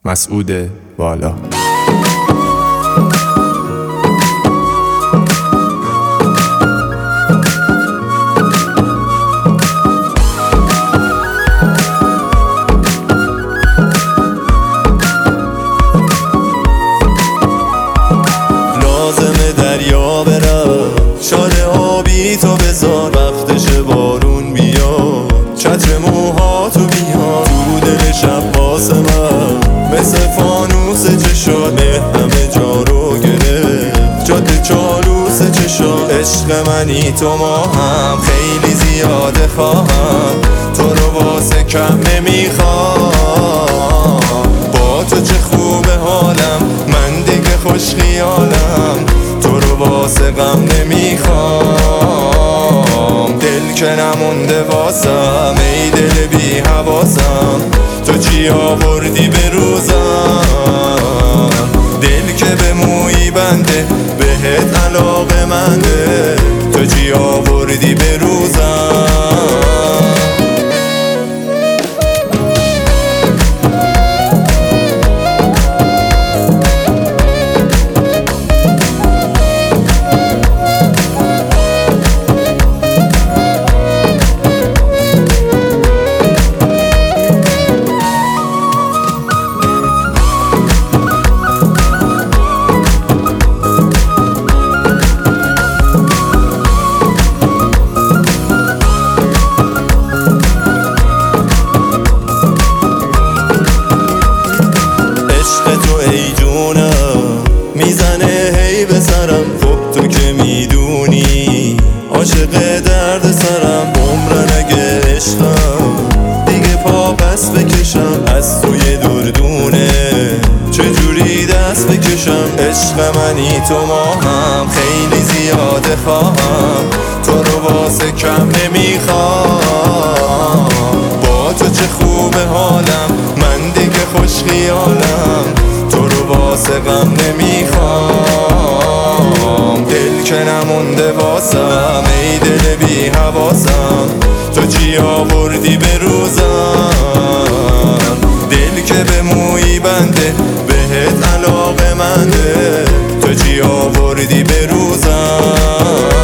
مسعود والا. لازمه دریا برم، شال آبی تو بذار، وقتش بارون بیاد، چتر موهاتو بیار، تو دل شب واسه من مثل فانوس چشات، همه جا رو گرفت جاده چالوس چشات. عشق منی تو ما هم خیلی زیاده خواهم، تو رو واسه کم نمیخوام، با تو چه خوبه حالم، من دیگه خوش خیالم، تو رو واسه غم نمیخوام. دل که نمونده واسم، ای دل بی حواسم، تو چی آوردی به روزم، دل که به مویی بنده، بهت علاقه منده، تو چی آوردی به روزم. تو ای جونم میزنه هی به سرم، خب تو که میدونی عاشق درد سرم، عمرن اگه عشقم دیگه پا پس بکشم، از توی دردونه چجوری دست بکشم. عشق منی تو ما هم خیلی زیاده خواهم، تو رو واسه کم نمیخوام، با تو چه خوبه حالم، من دیگه خوش خیالم، تو رو واسه غم نمیخوام. دل که نمونده واسم، ای دل بی حواسم، تو چی آوردی به روزم، دل که به مویی بنده، بهت علاقه منده، تو چی آوردی به روزم.